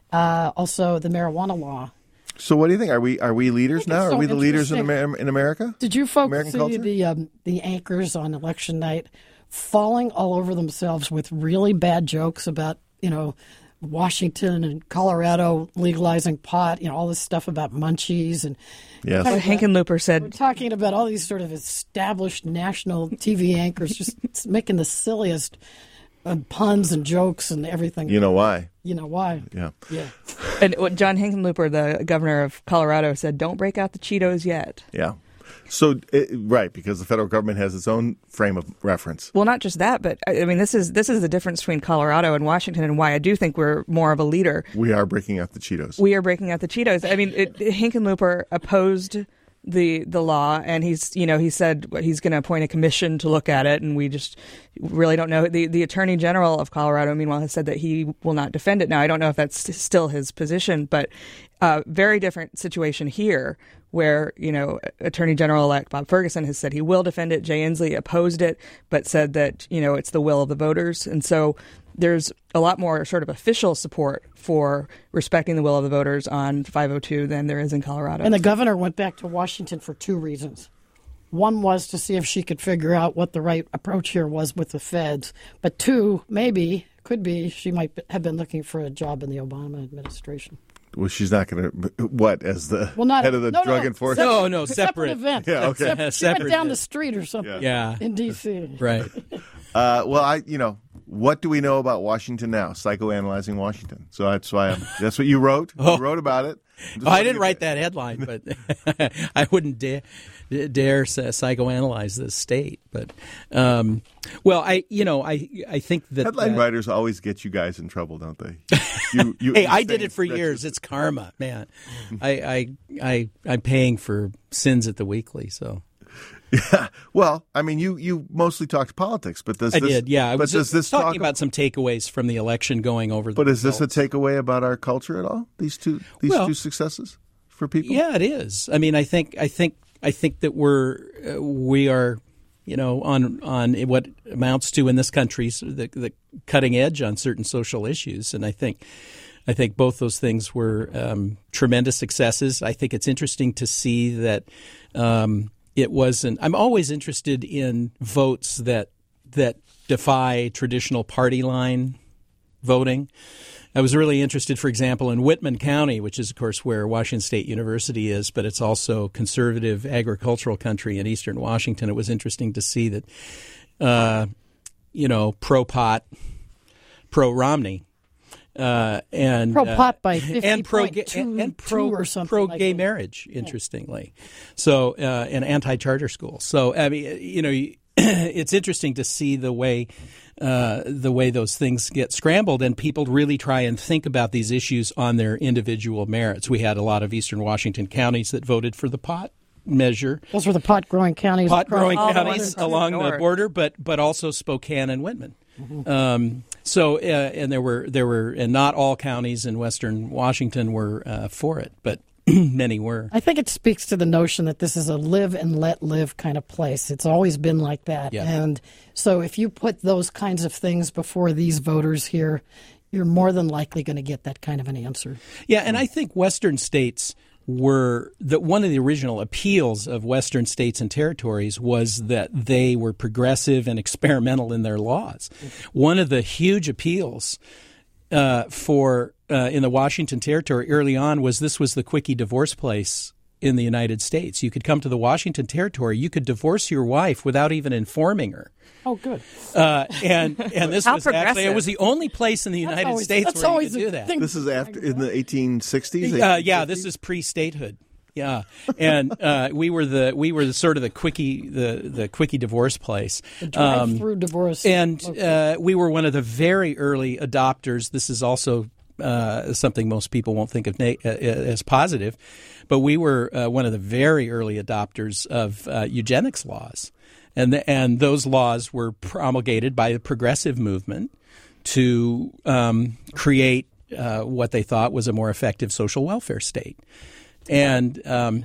also the marijuana law. So what do you think? Are we leaders now? Are we the leaders in America? Did you folks American see culture? the anchors on election night falling all over themselves with really bad jokes about, Washington and Colorado legalizing pot, all this stuff about munchies and yes. Hickenlooper said. We're talking about all these sort of established national TV anchors just making the silliest puns and jokes and everything. You know why? You know why? Yeah. And what John Hickenlooper, the governor of Colorado, said, "Don't break out the Cheetos yet." Yeah. So, right, because the federal government has its own frame of reference. Well, not just that, but I mean, this is the difference between Colorado and Washington, and why I do think we're more of a leader. We are breaking out the Cheetos. We are breaking out the Cheetos. I mean, Hickenlooper opposed the law, and he said he's going to appoint a commission to look at it, and we just really don't know. The Attorney General of Colorado, meanwhile, has said that he will not defend it. Now, I don't know if that's still his position, but very different situation here, where, Attorney General-elect Bob Ferguson has said he will defend it. Jay Inslee opposed it, but said that, it's the will of the voters. And so there's a lot more sort of official support for respecting the will of the voters on 502 than there is in Colorado. And the governor went back to Washington for two reasons. One was to see if she could figure out what the right approach here was with the feds. But two, could be, she might have been looking for a job in the Obama administration. Well, she's not going to, what, as the not, head of the drug enforcement? No, separate event. Yeah, okay. She went down the street or something in D.C. Right. What do we know about Washington now? Psychoanalyzing Washington. So that's why that's what you wrote. You wrote about it. I didn't write that headline, but I wouldn't dare psychoanalyze this state. But I think that headline writers always get you guys in trouble, don't they? Hey, I did it for years. It's karma, man. I'm paying for sins at the Weekly, so. Yeah. Well, I mean, you mostly talked politics, but I did. Yeah, I was just talking about some takeaways from the election going over. But is this a takeaway about our culture at all? These two successes for people? Yeah, it is. I mean, I think that we are, on what amounts to in this country the cutting edge on certain social issues, and I think both those things were tremendous successes. I think it's interesting to see that. It wasn't. I'm always interested in votes that defy traditional party line voting. I was really interested, for example, in Whitman County, which is, of course, where Washington State University is, but it's also conservative agricultural country in eastern Washington. It was interesting to see that, pro-pot, pro-Romney. And pro-pot by 50 and or something pro-gay like marriage, interestingly. So and anti-charter school. So I mean, it's interesting to see the way those things get scrambled, and people really try and think about these issues on their individual merits. We had a lot of eastern Washington counties that voted for the pot measure. Those were the pot-growing counties. Pot-growing counties along the border, but also Spokane and Whitman. Mm-hmm. And there were, and not all counties in western Washington were for it, but many were. I think it speaks to the notion that this is a live and let live kind of place. It's always been like that. Yeah. And so if you put those kinds of things before these voters here, you're more than likely going to get that kind of an answer. Yeah, and I think western states were one of the original appeals of western states and territories was that they were progressive and experimental in their laws. One of the huge appeals for in the Washington Territory early on was this was the quickie divorce place in the United States. You could come to the Washington Territory, you could divorce your wife without even informing her. Oh, good. And this was actually, it was the only place in the United States where you could do that. This is after in the 1860s. Yeah, this is pre-statehood. Yeah, and we were the sort of the quickie divorce place. The drive-through divorce. And we were one of the very early adopters. This is also something most people won't think of as positive, but we were one of the very early adopters of eugenics laws. And those laws were promulgated by the progressive movement to create what they thought was a more effective social welfare state. And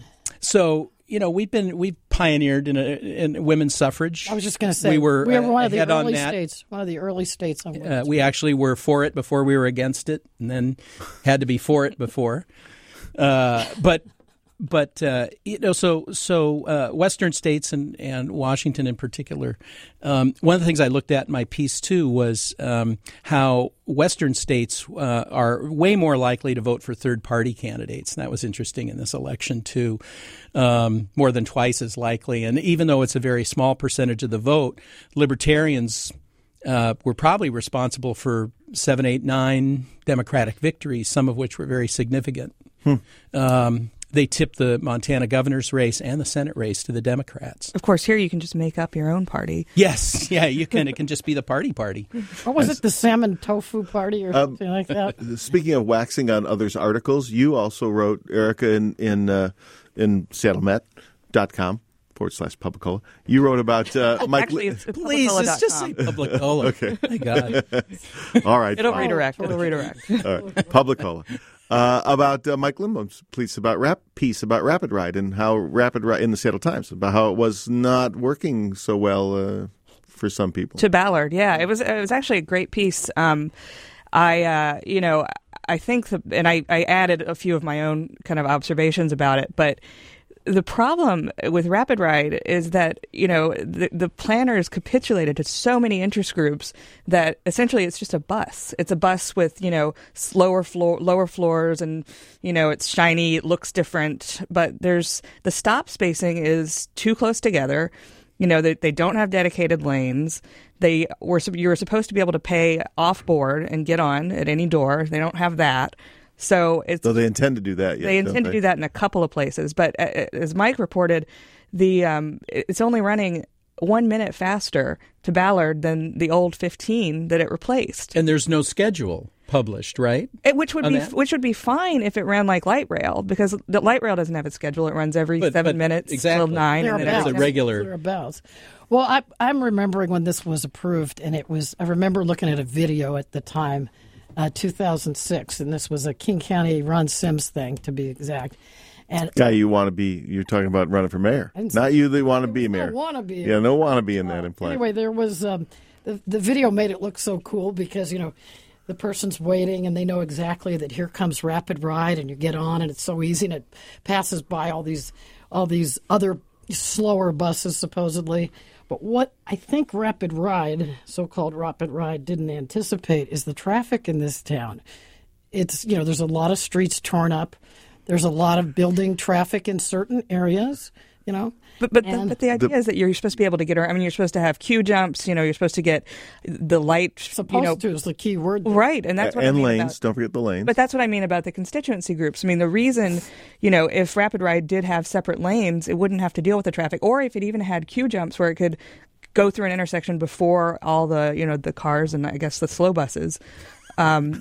we've pioneered in women's suffrage. I was just going to say we were one of the ahead early on that. states. One of the early states on women's we actually were for it before we were against it, and then had to be for it before. But Western states and Washington in particular, one of the things I looked at in my piece too was how Western states are way more likely to vote for third-party candidates, and that was interesting in this election too, more than twice as likely. And even though it's a very small percentage of the vote, libertarians were probably responsible for 7, 8, 9 Democratic victories, some of which were very significant. They tipped the Montana governor's race and the Senate race to the Democrats. Of course, here you can just make up your own party. Yes, yeah, you can. It can just be the party. What was it, the salmon tofu party or something like that? Speaking of waxing on others' articles, you also wrote, Erica, in SeattleMet.com/Publicola. You wrote about Mike. Actually, it's please, it's just say Publicola. Okay. My God. All right. It'll redirect. It'll redirect. All right. Publicola. About Mike Lindblom's piece about Rapid Ride and how Rapid Ride in the Seattle Times about how it was not working so well for some people. To Ballard, yeah, it was actually a great piece. I think and I added a few of my own kind of observations about it, but the problem with Rapid Ride is that, the planners capitulated to so many interest groups that essentially it's just a bus. It's a bus with, lower floors and, it's shiny, it looks different, but the stop spacing is too close together. They don't have dedicated lanes. You were supposed to be able to pay off board and get on at any door. They don't have that. So they intend to do that. They intend to do that in a couple of places, but as Mike reported, it's only running 1 minute faster to Ballard than the old 15 that it replaced. And there's no schedule published, right? Which would be fine if it ran like light rail, because the light rail doesn't have a schedule. It runs every 7 minutes till 9. And then it's a regular. Thereabouts. Well, I'm remembering when this was approved, and I remember looking at a video at the time. 2006, and this was a King County Ron Sims thing, to be exact. And guy you're talking about running for mayor. Not you that want to be mayor. Want to be. Yeah, no want to be in that implied. Anyway, there was the video made it look so cool because, the person's waiting and they know exactly that here comes Rapid Ride and you get on and it's so easy and it passes by all these other slower buses supposedly. But what I think so-called Rapid Ride, didn't anticipate is the traffic in this town. It's, there's a lot of streets torn up. There's a lot of building traffic in certain areas, But the idea is that you're supposed to be able to get around. I mean, you're supposed to have queue jumps. You're supposed to get the light. Supposed to is the key word. There. Right, and that's what I mean lanes. Don't forget the lanes. But that's what I mean about the constituency groups. I mean, the reason, if Rapid Ride did have separate lanes, it wouldn't have to deal with the traffic. Or if it even had queue jumps where it could go through an intersection before all the the cars and I guess the slow buses. When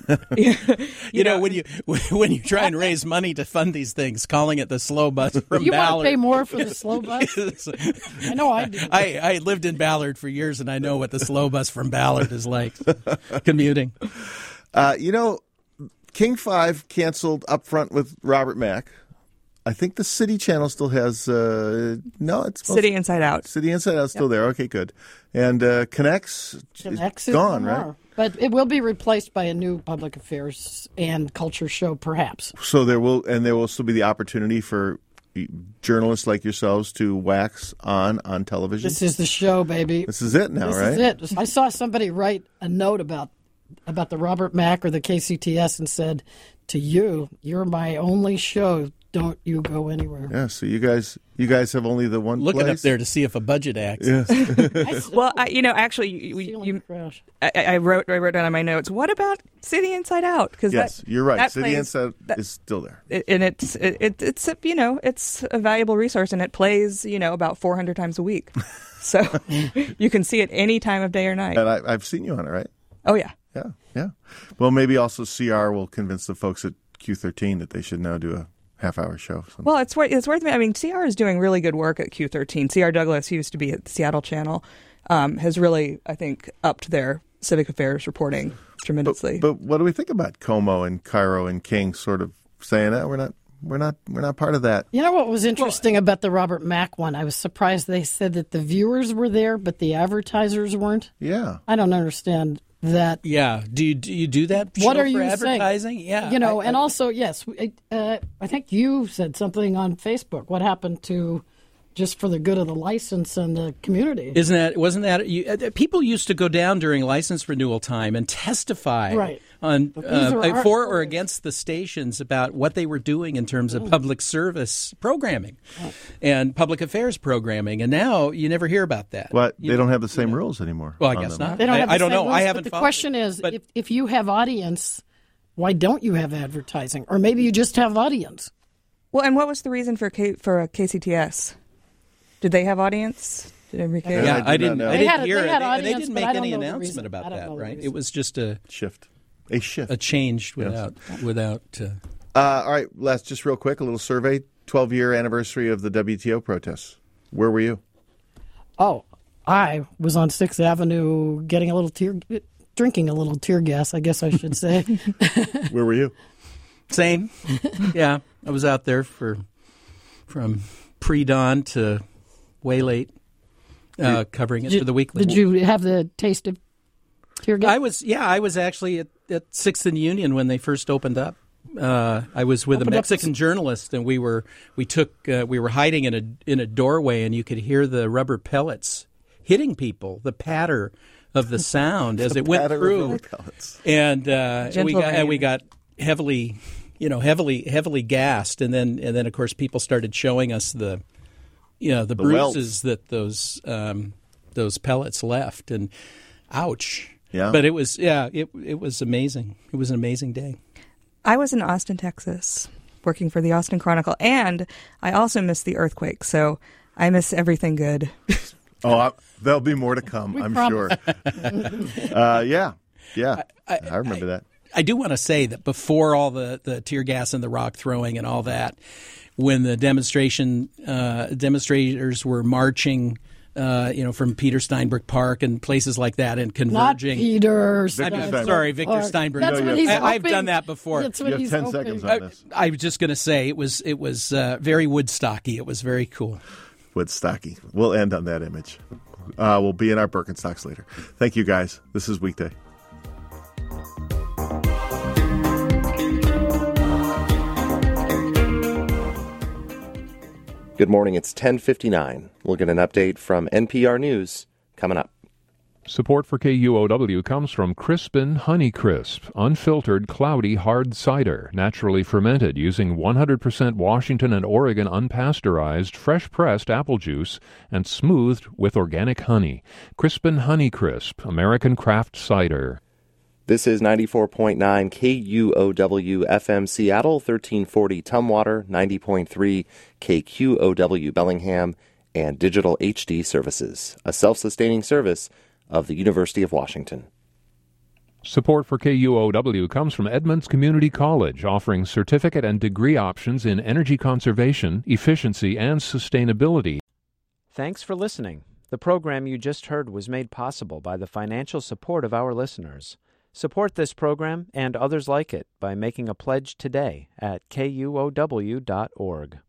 you try and raise money to fund these things, calling it the slow bus from you Ballard. Want to pay more for the slow bus? I know I do. I lived in Ballard for years, and I know what the slow bus from Ballard is like commuting. King 5 canceled up front with Robert Mack. I think the City Channel still has it's City Inside Out. City Inside Out still there. Okay, good. And Connects is gone, right? But it will be replaced by a new public affairs and culture show, perhaps. So there will still be the opportunity for journalists like yourselves to wax on television. This is the show, baby. This is it now, right? This is it. I saw somebody write a note about the Robert Mack or the KCTS and said, "To you're my only show. Don't you go anywhere." Yeah, so you guys have only the one looking place? up there to see if a budget acts. Yes. Well, actually, I wrote down on my notes. What about City Inside Out? Because you're right. City Inside is still there, and it's a valuable resource, and it plays about 400 times a week, so you can see it any time of day or night. And I've seen you on it, right? Oh yeah. Yeah. Well, maybe also CR will convince the folks at Q13 that they should now do a half-hour show. Well, it's worth. I mean, CR is doing really good work at Q13. CR Douglas, who used to be at the Seattle Channel, has really, I think, upped their civic affairs reporting tremendously. But what do we think about Como and Cairo and King sort of saying that we're not part of that? You know what was interesting about the Robert Mack one? I was surprised they said that the viewers were there, but the advertisers weren't. Yeah, I don't understand that. Yeah, do you do that? What are you advertising? Saying? Yeah, and also yes, I think you said something on Facebook. What happened to just for the good of the license and the community? Wasn't that people used to go down during license renewal time and testify on for or against the stations about what they were doing in terms of public service programming and public affairs programming, and now you never hear about that. Well, they don't have the same rules anymore. Well, I guess not. They don't have I don't know. Rules, I haven't. But the question is, if you have audience, why don't you have advertising? Or maybe you just have audience. Well, and what was the reason for KCTS? Did they have audience? Did Enrique? Yeah, I didn't hear it. They didn't make any announcement about that, right? It was just a shift, a change without. All right, Les, just real quick, a little survey. 12-year anniversary of the WTO protests. Where were you? Oh, I was on 6th Avenue drinking a little tear gas, I guess I should say. Where were you? Same. Yeah, I was out there from pre-dawn to way late, covering it for the weekly. Did you have the taste of tear gas? I was actually at 6th and Union when they first opened up. I was with a Mexican journalist, and we were hiding in a doorway, and you could hear the rubber pellets hitting people, the patter of the sound as it went through, and we got heavily gassed, and then of course people started showing us the bruises that those pellets left, and ouch. Yeah. But it was amazing. It was an amazing day. I was in Austin, Texas, working for the Austin Chronicle, and I also missed the earthquake, so I miss everything good. There'll be more to come, I'm sure. Yeah. I remember that. I do want to say that before all the tear gas and the rock throwing and all that, when the demonstrators were marching, from Peter Steinbrück Park and places like that, and converging. Not Peter. Victor Steinbrück. That's what he's I've done that before. That's what you have 10 seconds on this. I was just going to say it was very Woodstocky. It was very cool. Woodstocky. We'll end on that image. We'll be in our Birkenstocks later. Thank you, guys. This is Weekday. Good morning. It's 10:59. We'll get an update from NPR News coming up. Support for KUOW comes from Crispin Honeycrisp, unfiltered, cloudy, hard cider, naturally fermented using 100% Washington and Oregon unpasteurized, fresh-pressed apple juice and smoothed with organic honey. Crispin Honeycrisp, American craft cider. This is 94.9 KUOW FM Seattle, 1340 Tumwater, 90.3 KQOW Bellingham, and Digital HD Services, a self-sustaining service of the University of Washington. Support for KUOW comes from Edmonds Community College, offering certificate and degree options in energy conservation, efficiency, and sustainability. Thanks for listening. The program you just heard was made possible by the financial support of our listeners. Support this program and others like it by making a pledge today at KUOW.org.